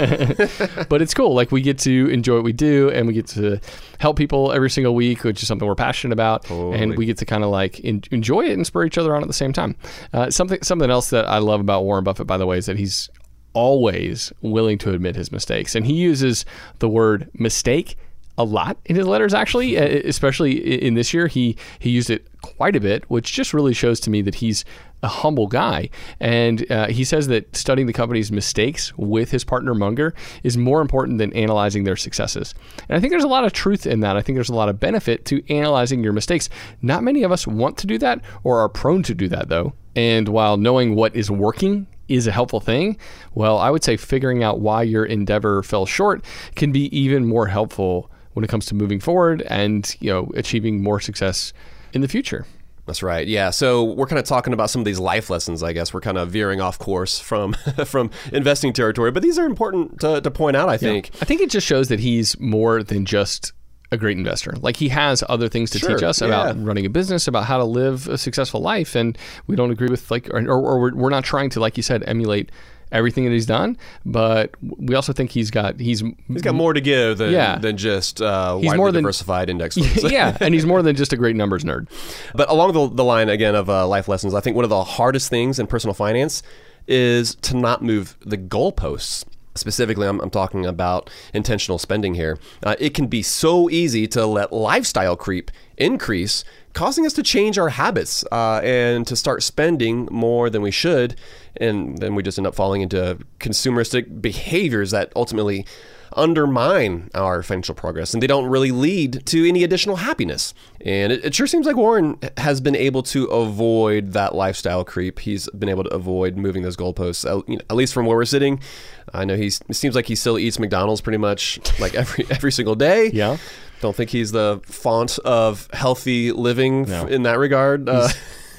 won't. but it's cool. Like we get to enjoy what we do, and we get to help people every single week, which is something we're passionate about, Totally. and we get to kind of like en- enjoy it and spur each other on at the same time. Uh, something something else that I love about Warren Buffett, by the way, is that he's always willing to admit his mistakes, and he uses the word mistake a lot in his letters, actually, especially in this year. He he used it quite a bit, which just really shows to me that he's a humble guy. And uh, he says that studying the company's mistakes with his partner Munger is more important than analyzing their successes. And I think there's a lot of truth in that. I think there's a lot of benefit to analyzing your mistakes. Not many of us want to do that or are prone to do that, though. And while knowing what is working is a helpful thing, well, I would say figuring out why your endeavor fell short can be even more helpful when it comes to moving forward and, you know, achieving more success in the future. That's right. Yeah. So we're kind of talking about some of these life lessons, I guess. We're kind of veering off course from from investing territory, but these are important to, to point out, I think. Yeah. I think it just shows that he's more than just a great investor. Like he has other things to Sure, teach us yeah. about running a business, about how to live a successful life. And we don't agree with like, or, or we're, we're not trying to, like you said, emulate everything that he's done, but we also think he's got he's He's got more to give than, Yeah. than just uh, He's widely more than- diversified index funds. yeah, and he's more than just a great numbers nerd. But along the, the line, again, of uh, life lessons, I think one of the hardest things in personal finance is to not move the goalposts. Specifically, I'm, I'm talking about intentional spending here. Uh, it can be so easy to let lifestyle creep increase, causing us to change our habits uh, and to start spending more than we should. And then we just end up falling into consumeristic behaviors that ultimately undermine our financial progress, and they don't really lead to any additional happiness. And it, it sure seems like Warren has been able to avoid that lifestyle creep. He's been able to avoid moving those goalposts, at, you know, at least from where we're sitting. I know he's, it seems like he still eats McDonald's pretty much like every every single day. Yeah. Don't think he's the font of healthy living No. f- in that regard. Uh,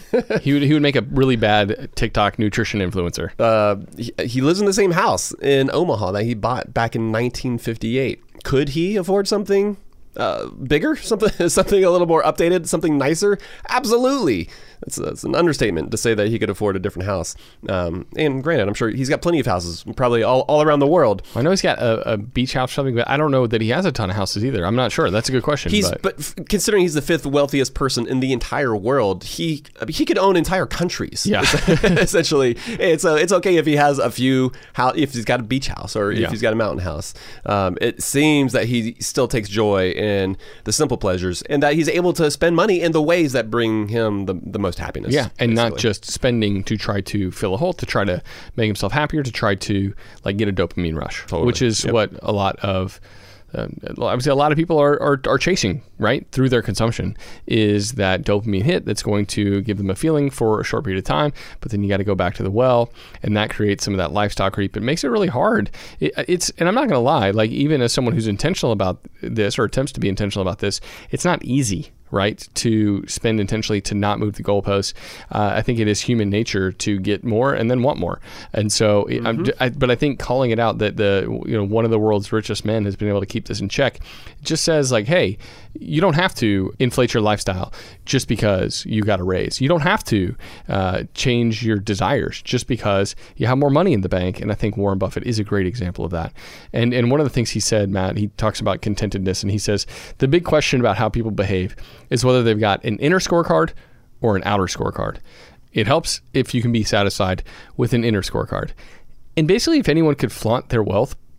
he would he would make a really bad TikTok nutrition influencer. Uh, he, he lives in the same house in Omaha that he bought back in nineteen fifty-eight. Could he afford something uh, bigger, something something a little more updated, something nicer? Absolutely. That's, that's an understatement to say that he could afford a different house. Um, and granted, I'm sure he's got plenty of houses, probably all, all around the world. I know he's got a, a beach house or something, but I don't know that he has a ton of houses either. I'm not sure. That's a good question. He's, but, but f- considering he's the fifth wealthiest person in the entire world, he I mean, he could own entire countries. Yeah. Essentially, it's uh, it's okay if he has a few house, if he's got a beach house or if Yeah. he's got a mountain house. Um, it seems that he still takes joy in the simple pleasures, and that he's able to spend money in the ways that bring him the the most happiness. yeah, and not basically. just spending to try to fill a hole, to try to make himself happier, to try to like get a dopamine rush, Totally. which is Yep. what a lot of um, obviously a lot of people are, are are chasing, right, through their consumption, is that dopamine hit that's going to give them a feeling for a short period of time, but then you got to go back to the well, and that creates some of that lifestyle creep. It makes it really hard. It, it's and I'm not going to lie, like even as someone who's intentional about this or attempts to be intentional about this, it's not easy, right, to spend intentionally, to not move the goalposts. Uh, I think it is human nature to get more and then want more. And so, it, I'm, I, but I think calling it out that the you know one of the world's richest men has been able to keep this in check, it just says like, hey, you don't have to inflate your lifestyle just because you got a raise. You don't have to uh, change your desires just because you have more money in the bank. And I think Warren Buffett is a great example of that. And and one of the things he said, Matt, he talks about contentedness, and he says the big question about how people behave is whether they've got an inner scorecard or an outer scorecard. It helps if you can be satisfied with an inner scorecard. And basically, if anyone could flaunt their wealth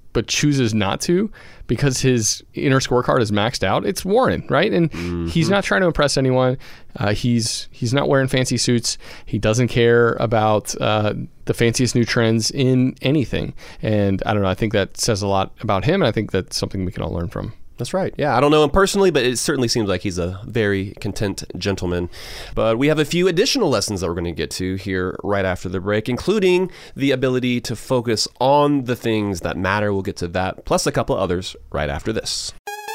but chooses not to because his inner scorecard is maxed out, it's Warren, right? And mm-hmm. he's not trying to impress anyone. Uh, he's he's not wearing fancy suits. He doesn't care about uh, the fanciest new trends in anything. And I don't know, I think that says a lot about him, and I think that's something we can all learn from. That's right. Yeah, I don't know him personally, but it certainly seems like he's a very content gentleman. But we have a few additional lessons that we're going to get to here right after the break, including the ability to focus on the things that matter. We'll get to that, plus a couple others right after this.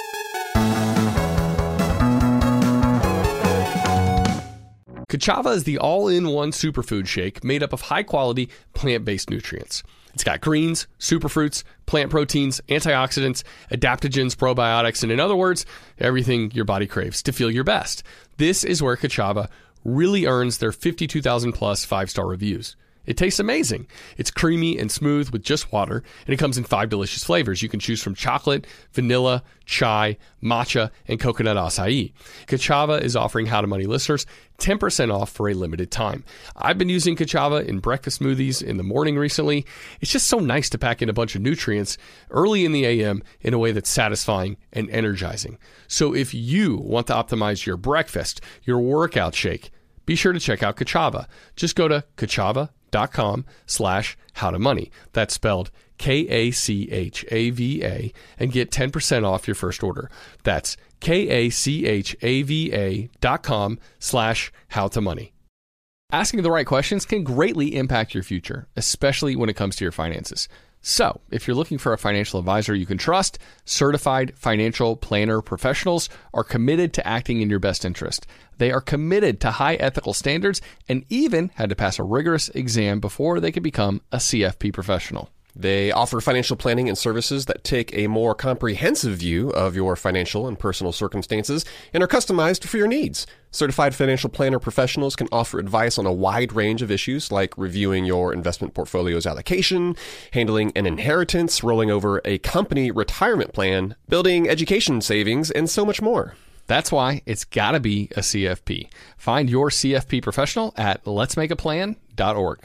Ka'Chava is the all-in-one superfood shake made up of high-quality plant-based nutrients. It's got greens, superfruits, plant proteins, antioxidants, adaptogens, probiotics, and in other words, everything your body craves to feel your best. This is where Ka'Chava really earns their fifty-two thousand plus five-star reviews. It tastes amazing. It's creamy and smooth with just water, and it comes in five delicious flavors. You can choose from chocolate, vanilla, chai, matcha, and coconut acai. Ka'Chava is offering How to Money listeners ten percent off for a limited time. I've been using Ka'Chava in breakfast smoothies in the morning recently. It's just so nice to pack in a bunch of nutrients early in the A M in a way that's satisfying and energizing. So if you want to optimize your breakfast, your workout shake, be sure to check out Ka'Chava. Just go to Ka'Chava dot com slash how to money. That's spelled K A C H A V A and get ten percent off your first order. That's K A C H A V A dot com slash how to money. Asking the right questions can greatly impact your future, especially when it comes to your finances. So, if you're looking for a financial advisor you can trust, certified financial planner professionals are committed to acting in your best interest. They are committed to high ethical standards and even had to pass a rigorous exam before they could become a C F P professional. They offer financial planning and services that take a more comprehensive view of your financial and personal circumstances and are customized for your needs. Certified financial planner professionals can offer advice on a wide range of issues like reviewing your investment portfolio's allocation, handling an inheritance, rolling over a company retirement plan, building education savings, and so much more. That's why it's got to be a C F P. Find your C F P professional at lets make a plan dot org.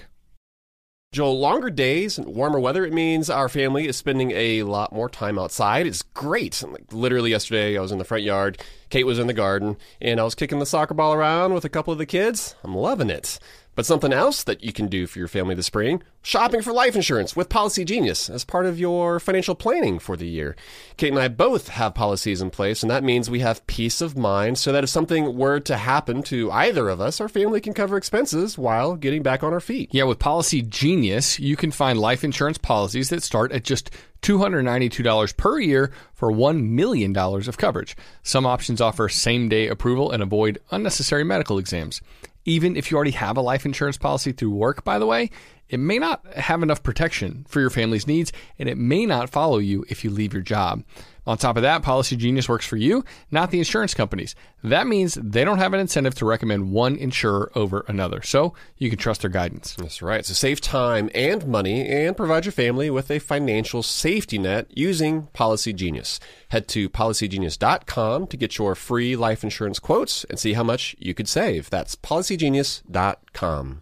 Joel, longer days and warmer weather, it means our family is spending a lot more time outside. It's great. Like, literally yesterday, I was in the front yard, Kate was in the garden, and I was kicking the soccer ball around with a couple of the kids. I'm loving it. But something else that you can do for your family this spring, shopping for life insurance with Policy Genius as part of your financial planning for the year. Kate and I both have policies in place, and that means we have peace of mind so that if something were to happen to either of us, our family can cover expenses while getting back on our feet. Yeah, with Policy Genius, you can find life insurance policies that start at just two hundred ninety-two dollars per year for one million dollars of coverage. Some options offer same-day approval and avoid unnecessary medical exams. Even if you already have a life insurance policy through work, by the way, it may not have enough protection for your family's needs, and it may not follow you if you leave your job. On top of that, Policy Genius works for you, not the insurance companies. That means they don't have an incentive to recommend one insurer over another, so you can trust their guidance. That's right. So save time and money and provide your family with a financial safety net using Policy Genius. Head to policy genius dot com to get your free life insurance quotes and see how much you could save. That's policy genius dot com.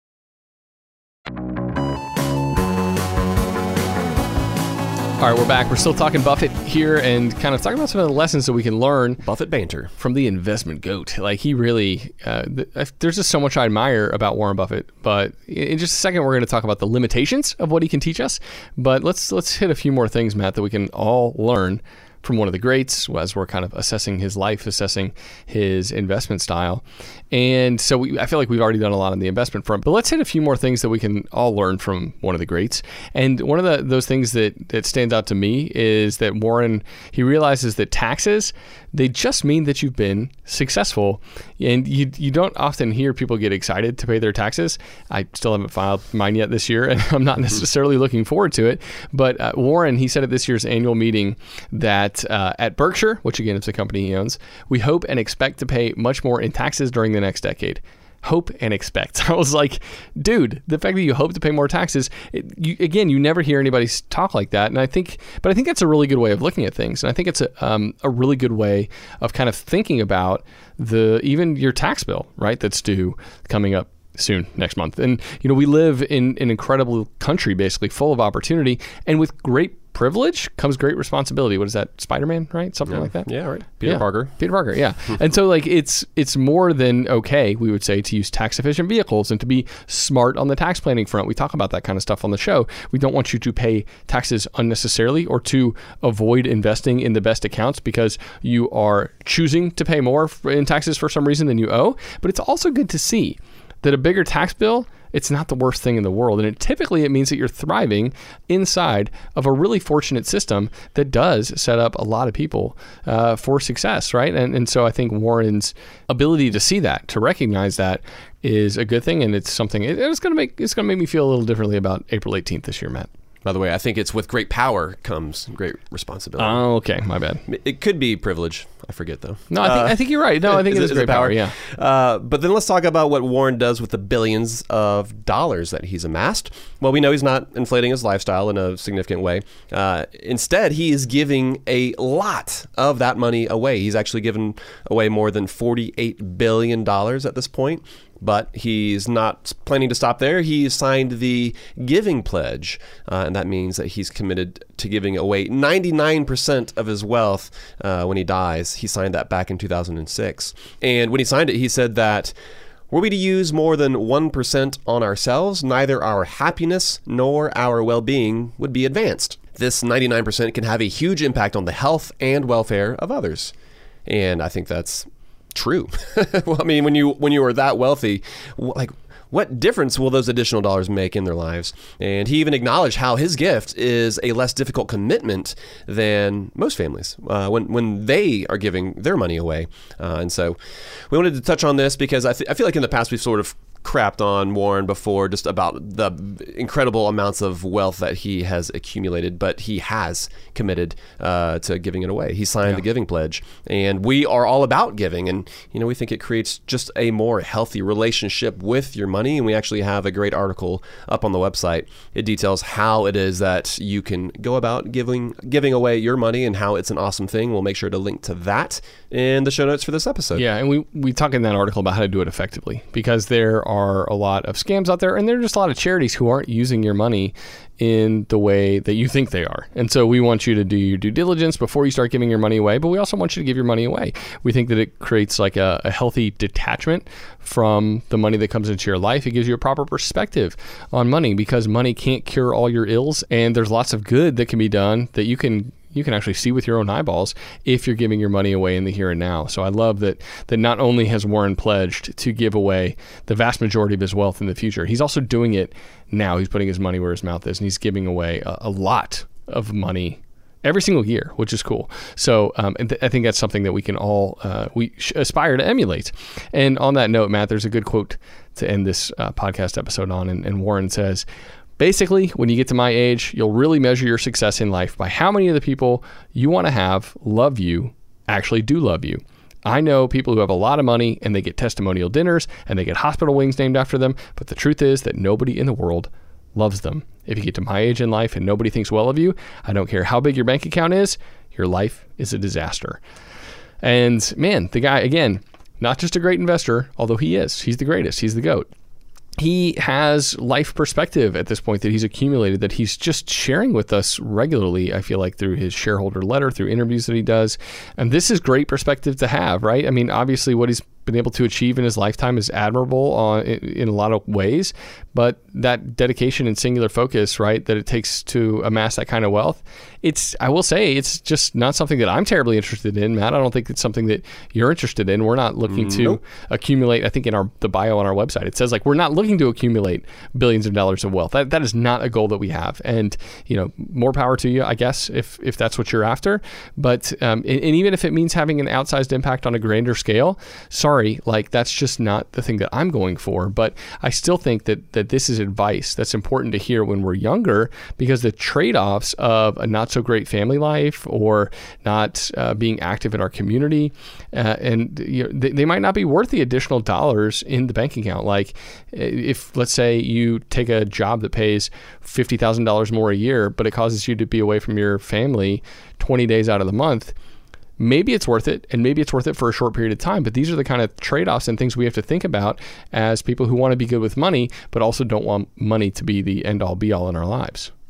All right, we're back. We're still talking Buffett here and kind of talking about some of the lessons that we can learn. Buffett banter. From the investment goat. Like, he really, uh, th- there's just so much I admire about Warren Buffett. But in just a second, we're going to talk about the limitations of what he can teach us. But let's let's hit a few more things, Matt, that we can all learn from one of the greats as we're kind of assessing his life, assessing his investment style. And so we, I feel like we've already done a lot on the investment front, but let's hit a few more things that we can all learn from one of the greats. And one of the, those things that, that stands out to me is that Warren, he realizes that taxes, they just mean that you've been successful. And you you don't often hear people get excited to pay their taxes. I still haven't filed mine yet this year, and I'm not necessarily looking forward to it. But uh, Warren, he said at this year's annual meeting that uh, at Berkshire, which again is the company he owns, we hope and expect to pay much more in taxes during the next decade. Hope and expect. I was like, dude, the fact that you hope to pay more taxes, it, you, again, you never hear anybody talk like that. And I think, but I think that's a really good way of looking at things. And I think it's a, um, a really good way of kind of thinking about the, even your tax bill, right? That's due coming up soon next month. And, you know, we live in an incredible country, basically full of opportunity and with great privilege comes great responsibility. What is that? Spider-Man, right? Something yeah. like that. Yeah, right. Peter yeah. Parker. Peter Parker, yeah. And so like it's it's more than okay, we would say, to use tax efficient vehicles and to be smart on the tax planning front. We talk about that kind of stuff on the show. We don't want you to pay taxes unnecessarily or to avoid investing in the best accounts because you are choosing to pay more in taxes for some reason than you owe. But it's also good to see that a bigger tax bill, it's not the worst thing in the world. And it typically it means that you're thriving inside of a really fortunate system that does set up a lot of people uh, for success, right? And and so I think Warren's ability to see that, to recognize that, is a good thing, and it's something it, it's going to make it's going to make me feel a little differently about April eighteenth this year, Matt. By the way, I think it's with great power comes great responsibility. Oh, okay. My bad. It could be privilege. I forget, though. No, I think, uh, I think you're right. No, I think is, it is is great it power. power, yeah. Uh, but then let's talk about what Warren does with the billions of dollars that he's amassed. Well, we know he's not inflating his lifestyle in a significant way. Uh, instead, he is giving a lot of that money away. He's actually given away more than forty-eight billion dollars at this point. But he's not planning to stop there. He signed the Giving Pledge, uh, and that means that he's committed to giving away ninety-nine percent of his wealth uh, when he dies. He signed that back in two thousand six. And when he signed it, he said that were we to use more than one percent on ourselves, neither our happiness nor our well-being would be advanced. This ninety-nine percent can have a huge impact on the health and welfare of others. And I think that's true. Well, I mean, when you when you are that wealthy, like, what difference will those additional dollars make in their lives? And he even acknowledged how his gift is a less difficult commitment than most families uh, when when they are giving their money away. Uh, and so we wanted to touch on this because I, th- I feel like in the past we've sort of crapped on Warren before just about the incredible amounts of wealth that he has accumulated, but he has committed uh, to giving it away. He signed yeah. the Giving Pledge, and we are all about giving, and you know we think it creates just a more healthy relationship with your money, and we actually have a great article up on the website. It details how it is that you can go about giving giving away your money and how it's an awesome thing. We'll make sure to link to that in the show notes for this episode. Yeah, and we, we talk in that article about how to do it effectively, because there are a lot of scams out there, and there are just a lot of charities who aren't using your money in the way that you think they are. And so we want you to do your due diligence before you start giving your money away, but we also want you to give your money away. We think that it creates like a, a healthy detachment from the money that comes into your life. It gives you a proper perspective on money, because money can't cure all your ills, and there's lots of good that can be done that you can you can actually see with your own eyeballs if you're giving your money away in the here and now. So I love that that not only has Warren pledged to give away the vast majority of his wealth in the future, he's also doing it now. He's putting his money where his mouth is, and he's giving away a, a lot of money every single year, which is cool. So um, and th- I think that's something that we can all uh, we sh- aspire to emulate. And on that note, Matt, there's a good quote to end this uh, podcast episode on, and, and Warren says, basically, when you get to my age, you'll really measure your success in life by how many of the people you want to have love you actually do love you. I know people who have a lot of money and they get testimonial dinners and they get hospital wings named after them, but the truth is that nobody in the world loves them. If you get to my age in life and nobody thinks well of you, I don't care how big your bank account is, your life is a disaster. And man, the guy, again, not just a great investor, although he is. He's the greatest. He's the GOAT. He has life perspective at this point that he's accumulated, that he's just sharing with us regularly, I feel like, through his shareholder letter, through interviews that he does. And this is great perspective to have, right? I mean, obviously what he's been able to achieve in his lifetime is admirable uh, in, in a lot of ways, but that dedication and singular focus, right, that it takes to amass that kind of wealth, it's, I will say, it's just not something that I'm terribly interested in, Matt. I don't think it's something that you're interested in. We're not looking to nope. accumulate, I think in our the bio on our website, it says like, we're not looking to accumulate billions of dollars of wealth. That that is not a goal that we have. And, you know, more power to you, I guess, if if that's what you're after. But, um, and, and even if it means having an outsized impact on a grander scale, sorry, like that's just not the thing that I'm going for. But I still think that that this is advice that's important to hear when we're younger, because the trade-offs of a not so great family life or not uh, being active in our community, uh, and you know, they, they might not be worth the additional dollars in the bank account. Like if, let's say, you take a job that pays fifty thousand dollars more a year, but it causes you to be away from your family twenty days out of the month, maybe it's worth it, and maybe it's worth it for a short period of time. But these are the kind of trade-offs and things we have to think about as people who want to be good with money, but also don't want money to be the end-all, be-all in our lives.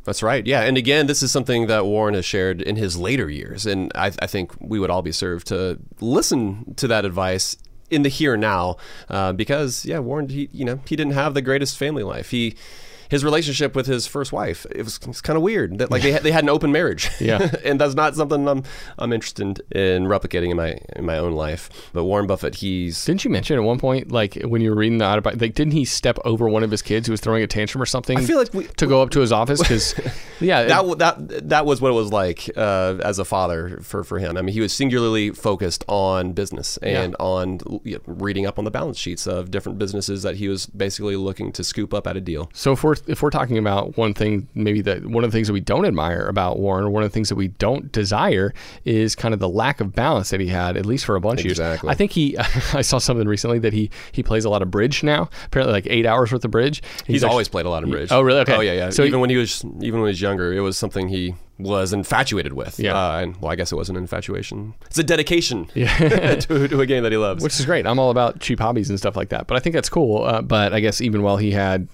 That's right. Yeah. And again, this is something that Warren has shared in his later years. And I, I think we would all be served to listen to that advice in the here and now, uh, because, yeah, Warren, he, you know, he didn't have the greatest family life. He His relationship with his first wife, it was, it was kind of weird. That, like they had, they had an open marriage, yeah, and that's not something I'm I'm interested in replicating in my in my own life. But Warren Buffett, he's didn't you mention at one point, like when you were reading the autobiography, like didn't he step over one of his kids who was throwing a tantrum or something? I feel like we, to go up to his office because yeah, that it, that that was what it was like uh, as a father for for him. I mean, he was singularly focused on business and yeah. on you know, reading up on the balance sheets of different businesses that he was basically looking to scoop up at a deal. So if we're if we're talking about one thing, maybe that one of the things that we don't admire about Warren, or one of the things that we don't desire, is kind of the lack of balance that he had, at least for a bunch exactly. of years. I think he, I saw something recently that he he plays a lot of bridge now. Apparently, like eight hours worth of bridge. He's, He's actually, always played a lot of bridge. Oh, really? Okay. Oh, yeah, yeah. So even he, when he was even when he was younger, it was something he was infatuated with. Yeah. Uh, and well, I guess it wasn't an infatuation. It's a dedication yeah. to, to a game that he loves. Which is great. I'm all about cheap hobbies and stuff like that. But I think that's cool. Uh, but I guess even while he had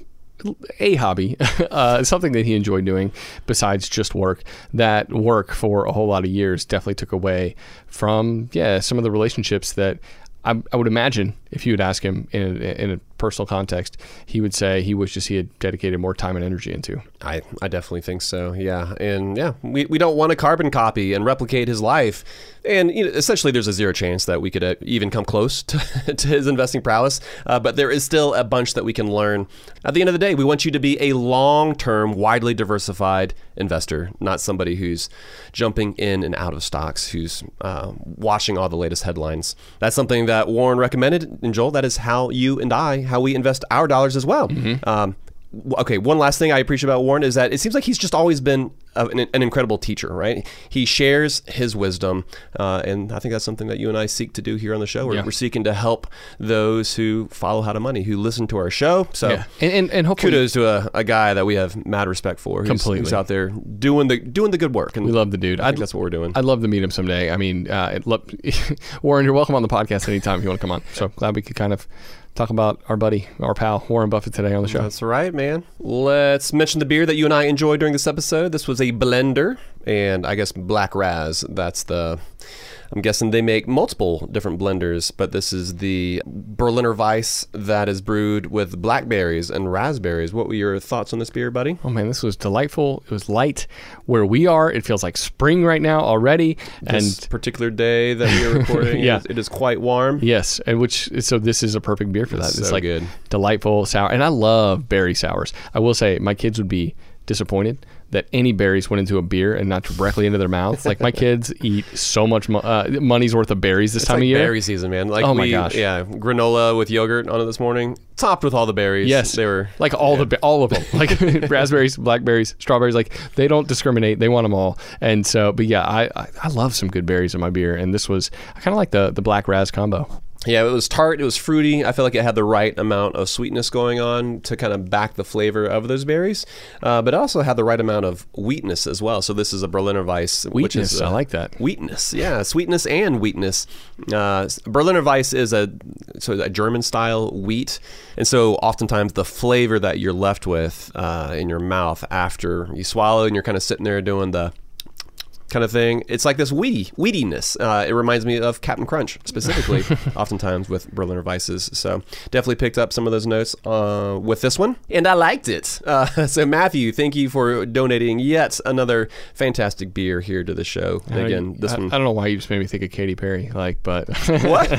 a hobby, uh, something that he enjoyed doing besides just work, that work for a whole lot of years definitely took away from, yeah, some of the relationships that I, I would imagine if you would ask him in a, in a personal context, he would say he wishes he had dedicated more time and energy into. I, I definitely think so, yeah. And yeah, we, we don't want to carbon copy and replicate his life. And you know, essentially there's a zero chance that we could uh, even come close to, to his investing prowess. Uh, but there is still a bunch that we can learn. At the end of the day, we want you to be a long-term, widely diversified investor, not somebody who's jumping in and out of stocks, who's uh, watching all the latest headlines. That's something that Warren recommended. And Joel, that is how you and I, how we invest our dollars as well. Mm-hmm. Um, okay, one last thing I appreciate about Warren is that it seems like he's just always been a, an, an incredible teacher, right? He shares his wisdom, uh, and I think that's something that you and I seek to do here on the show. We're, yeah. we're seeking to help those who follow How to Money, who listen to our show. So yeah. and, and, and hopefully kudos to a, a guy that we have mad respect for, who's, completely. who's out there doing the doing the good work. And we love the dude. I think I'd, that's what we're doing. I'd love to meet him someday. I mean, uh, lo- Warren, you're welcome on the podcast anytime if you want to come on. So glad we could kind of talk about our buddy, our pal, Warren Buffett today on the show. That's right, man. Let's mention the beer that you and I enjoyed during this episode. This was a blender, and I guess Black Raz. That's the... I'm guessing they make multiple different blenders, but this is the Berliner Weiss that is brewed with blackberries and raspberries. What were your thoughts on this beer, buddy? Oh, man, this was delightful. It was light. Where we are, it feels like spring right now already. This and particular day that we are recording, yeah. it, is, it is quite warm. Yes, and which so this is a perfect beer for that. It's it's so like good. Delightful, sour. And I love berry sours. I will say my kids would be disappointed that any berries went into a beer and not directly into their mouths. Like my kids eat so much mo- uh, money's worth of berries this it's time like of year. Berry season, man. Like oh my we, gosh! Yeah, granola with yogurt on it this morning, topped with all the berries. Yes, they were like all yeah. the all of them, like raspberries, blackberries, strawberries. Like they don't discriminate; they want them all. And so, but yeah, I I, I love some good berries in my beer, and this was I kind of like the the black raz combo. Yeah, it was tart. It was fruity. I feel like it had the right amount of sweetness going on to kind of back the flavor of those berries, uh, but it also had the right amount of wheatness as well. So this is a Berliner Weiss, Wheatness, which is uh, I like that. Wheatness, yeah, sweetness and wheatness. Uh, Berliner Weiss is a so a German style wheat, and so oftentimes the flavor that you're left with uh, in your mouth after you swallow and you're kind of sitting there doing the kind of thing, it's like this weedy weediness. Uh, it reminds me of Captain Crunch specifically, oftentimes with Berliner Weisses. So definitely picked up some of those notes uh, with this one, and I liked it. Uh, so Matthew, thank you for donating yet another fantastic beer here to the show. And again, this I, one. I don't know why you just made me think of Katy Perry, like, but what?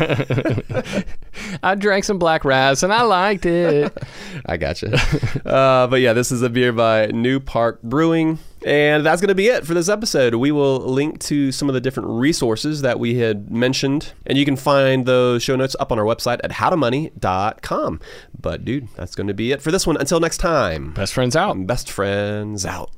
I drank some Black Raz and I liked it. I gotcha. Uh, but yeah, this is a beer by New Park Brewing. And that's going to be it for this episode. We will link to some of the different resources that we had mentioned, and you can find those show notes up on our website at how to money dot com. But dude, that's going to be it for this one. Until next time. Best friends out. Best friends out.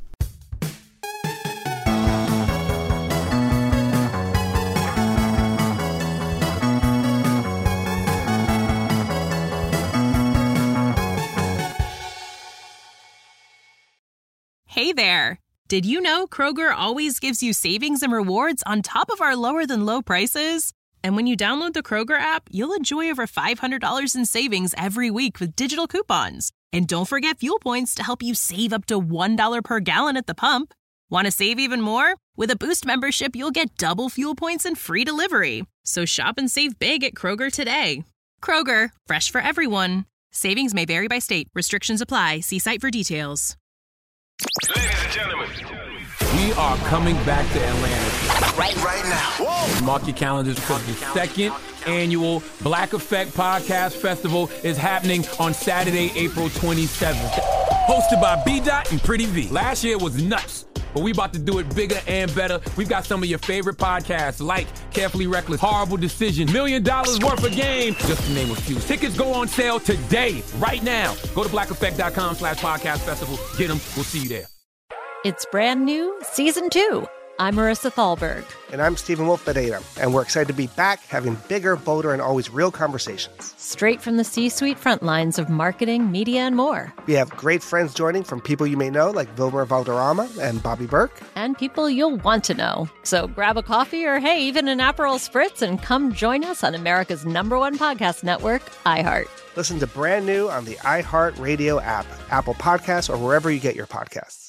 Hey there. Did you know Kroger always gives you savings and rewards on top of our lower than low prices? And when you download the Kroger app, you'll enjoy over five hundred dollars in savings every week with digital coupons. And don't forget fuel points to help you save up to one dollar per gallon at the pump. Want to save even more? With a Boost membership, you'll get double fuel points and free delivery. So shop and save big at Kroger today. Kroger, fresh for everyone. Savings may vary by state. Restrictions apply. See site for details. Ladies and gentlemen, we are coming back to Atlanta. Right, right now. Whoa. Mark your calendars because the second annual Black Effect Podcast Festival is happening on Saturday, April twenty-seventh. Hosted by B-Dot and Pretty V. Last year was nuts, but we about to do it bigger and better. We've got some of your favorite podcasts like Carefully Reckless, Horrible Decision, Million Dollars Worth of Game, just to name a few. Tickets go on sale today, right now. Go to blackeffect.com slash podcast festival. Get them. We'll see you there. It's brand new, season two. I'm Marissa Thalberg. And I'm Stephen Wolf-Bedeta, and we're excited to be back having bigger, bolder, and always real conversations. Straight from the C-suite front lines of marketing, media, and more. We have great friends joining from people you may know, like Wilmer Valderrama and Bobby Burke. And people you'll want to know. So grab a coffee or, hey, even an Aperol Spritz and come join us on America's number one podcast network, iHeart. Listen to Brand New on the iHeart Radio app, Apple Podcasts, or wherever you get your podcasts.